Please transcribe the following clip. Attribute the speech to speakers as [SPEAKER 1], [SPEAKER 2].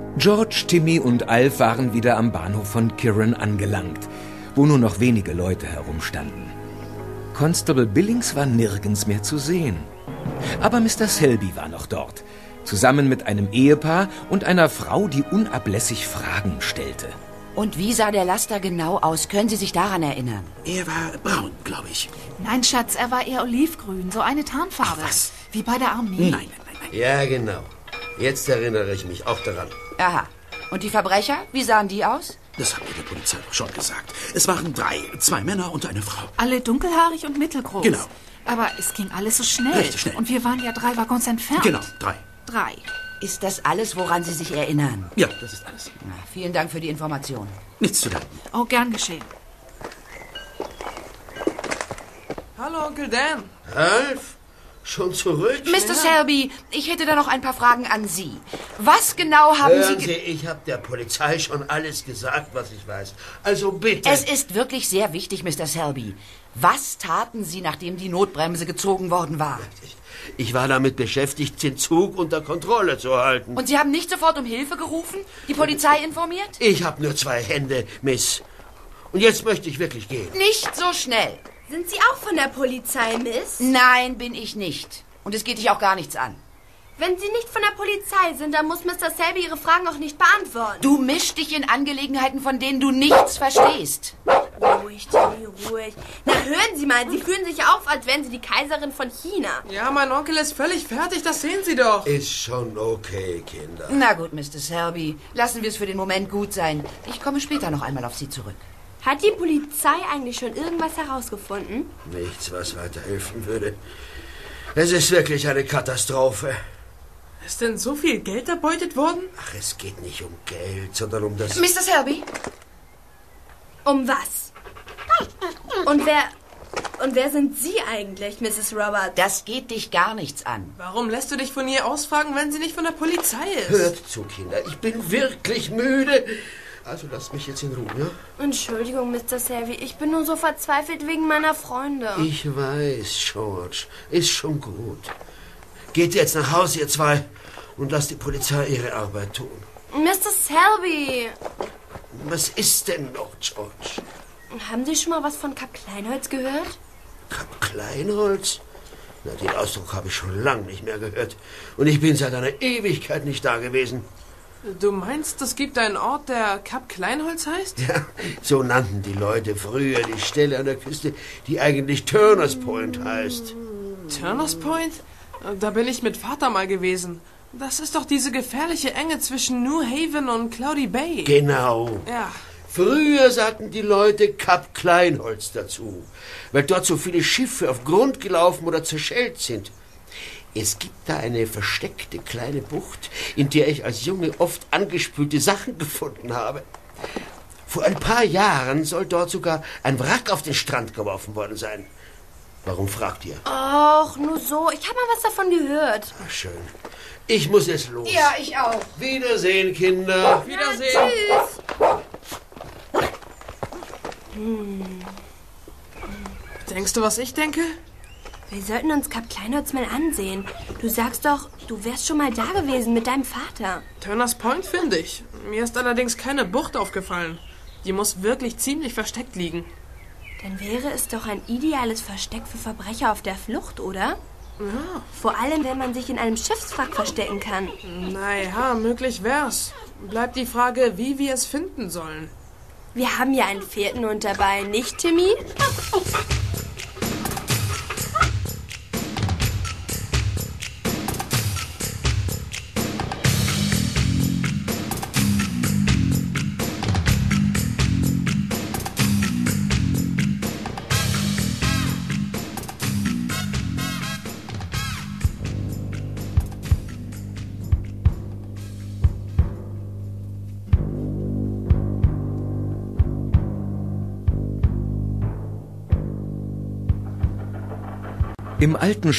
[SPEAKER 1] George, Timmy und Alf waren wieder am Bahnhof von Kirrin angelangt, wo nur noch wenige Leute herumstanden. Constable Billings war nirgends mehr zu sehen. Aber Mr. Selby war noch dort, zusammen mit einem Ehepaar und einer Frau, die unablässig Fragen stellte.
[SPEAKER 2] Und wie sah der Laster genau aus? Können Sie sich daran erinnern?
[SPEAKER 3] Er war braun, glaube ich.
[SPEAKER 4] Nein, Schatz, er war eher olivgrün, so eine Tarnfarbe.
[SPEAKER 3] Ach, was?
[SPEAKER 4] Wie bei der Armee.
[SPEAKER 3] Nein.
[SPEAKER 5] Ja, genau. Jetzt erinnere ich mich auch daran.
[SPEAKER 2] Aha. Und die Verbrecher? Wie sahen die aus?
[SPEAKER 3] Das hat mir der Polizei doch schon gesagt. Es waren 3, 2 Männer und eine Frau.
[SPEAKER 4] Alle dunkelhaarig und mittelgroß.
[SPEAKER 3] Genau.
[SPEAKER 4] Aber es ging alles so schnell.
[SPEAKER 3] Richtig schnell.
[SPEAKER 4] Und wir waren ja 3 Waggons entfernt.
[SPEAKER 3] Genau, 3.
[SPEAKER 4] 3.
[SPEAKER 2] Ist das alles, woran Sie sich erinnern?
[SPEAKER 3] Ja, das ist alles.
[SPEAKER 2] Na, vielen Dank für die Information.
[SPEAKER 3] Nichts zu danken.
[SPEAKER 4] Oh, gern geschehen.
[SPEAKER 6] Hallo, Onkel Dan.
[SPEAKER 5] Alf? Schon zurück?
[SPEAKER 2] Mr. Selby, ich hätte da noch ein paar Fragen an Sie. Was genau haben
[SPEAKER 5] Hören
[SPEAKER 2] Sie...
[SPEAKER 5] Sie, ich habe der Polizei schon alles gesagt, was ich weiß. Also bitte.
[SPEAKER 2] Es ist wirklich sehr wichtig, Mr. Selby. Was taten Sie, nachdem die Notbremse gezogen worden war?
[SPEAKER 5] Ich war damit beschäftigt, den Zug unter Kontrolle zu halten.
[SPEAKER 2] Und Sie haben nicht sofort um Hilfe gerufen? Die Polizei informiert?
[SPEAKER 5] Ich habe nur 2 Hände, Miss. Und jetzt möchte ich wirklich gehen.
[SPEAKER 2] Nicht so schnell.
[SPEAKER 7] Sind Sie auch von der Polizei, Miss?
[SPEAKER 2] Nein, bin ich nicht. Und es geht dich auch gar nichts an.
[SPEAKER 7] Wenn Sie nicht von der Polizei sind, dann muss Mr. Selby Ihre Fragen auch nicht beantworten.
[SPEAKER 2] Du mischst dich in Angelegenheiten, von denen du nichts verstehst.
[SPEAKER 7] Ruhig, Timmy, ruhig. Na, hören Sie mal, Sie fühlen sich auf, als wären Sie die Kaiserin von China.
[SPEAKER 6] Ja, mein Onkel ist völlig fertig, das sehen Sie doch.
[SPEAKER 5] Ist schon okay, Kinder.
[SPEAKER 2] Na gut, Mr. Selby, lassen wir es für den Moment gut sein. Ich komme später noch einmal auf Sie zurück.
[SPEAKER 7] Hat die Polizei eigentlich schon irgendwas herausgefunden?
[SPEAKER 5] Nichts, was weiterhelfen würde. Es ist wirklich eine Katastrophe.
[SPEAKER 6] Ist denn so viel Geld erbeutet worden?
[SPEAKER 5] Ach, es geht nicht um Geld, sondern um das...
[SPEAKER 2] Mr. Selby?
[SPEAKER 7] Um was? Und wer sind Sie eigentlich, Mrs. Roberts?
[SPEAKER 2] Das geht dich gar nichts an.
[SPEAKER 6] Warum lässt du dich von ihr ausfragen, wenn sie nicht von der Polizei ist?
[SPEAKER 5] Hört zu, Kinder, ich bin wirklich müde. Also lasst mich jetzt in Ruhe, ja?
[SPEAKER 7] Entschuldigung, Mr. Selby, ich bin nur so verzweifelt wegen meiner Freunde.
[SPEAKER 5] Ich weiß, George. Ist schon gut. Geht jetzt nach Hause, ihr 2, und lasst die Polizei ihre Arbeit tun.
[SPEAKER 7] Mr. Selby!
[SPEAKER 5] Was ist denn noch, George?
[SPEAKER 7] Haben Sie schon mal was von Kap Kleinholz gehört?
[SPEAKER 5] Kap Kleinholz? Na, den Ausdruck habe ich schon lange nicht mehr gehört. Und ich bin seit einer Ewigkeit nicht da gewesen.
[SPEAKER 6] Du meinst, es gibt einen Ort, der Kap Kleinholz heißt?
[SPEAKER 5] Ja, so nannten die Leute früher die Stelle an der Küste, die eigentlich Turners Point heißt.
[SPEAKER 6] Turners Point? Da bin ich mit Vater mal gewesen. Das ist doch diese gefährliche Enge zwischen New Haven und Cloudy Bay.
[SPEAKER 5] Genau.
[SPEAKER 6] Ja.
[SPEAKER 5] Früher sagten die Leute Kap Kleinholz dazu, weil dort so viele Schiffe auf Grund gelaufen oder zerschellt sind. Es gibt da eine versteckte kleine Bucht, in der ich als Junge oft angespülte Sachen gefunden habe. Vor ein paar Jahren soll dort sogar ein Wrack auf den Strand geworfen worden sein. Warum fragt ihr?
[SPEAKER 7] Och, nur so. Ich habe mal was davon gehört.
[SPEAKER 5] Ach, schön. Ich muss jetzt los.
[SPEAKER 2] Ja, ich auch.
[SPEAKER 5] Wiedersehen, Kinder.
[SPEAKER 6] Auf Wiedersehen.
[SPEAKER 7] Tschüss.
[SPEAKER 6] Denkst du, was ich denke?
[SPEAKER 7] Wir sollten uns Kap Kleinholz mal ansehen. Du sagst doch, du wärst schon mal da gewesen mit deinem Vater.
[SPEAKER 6] Turners Point finde ich. Mir ist allerdings keine Bucht aufgefallen. Die muss wirklich ziemlich versteckt liegen.
[SPEAKER 7] Dann wäre es doch ein ideales Versteck für Verbrecher auf der Flucht, oder?
[SPEAKER 6] Ja.
[SPEAKER 7] Vor allem, wenn man sich in einem Schiffswrack verstecken kann.
[SPEAKER 6] Naja, möglich wär's. Bleibt die Frage, wie wir es finden sollen.
[SPEAKER 7] Wir haben ja einen Pferdehund dabei, nicht, Timmy?
[SPEAKER 1] Im alten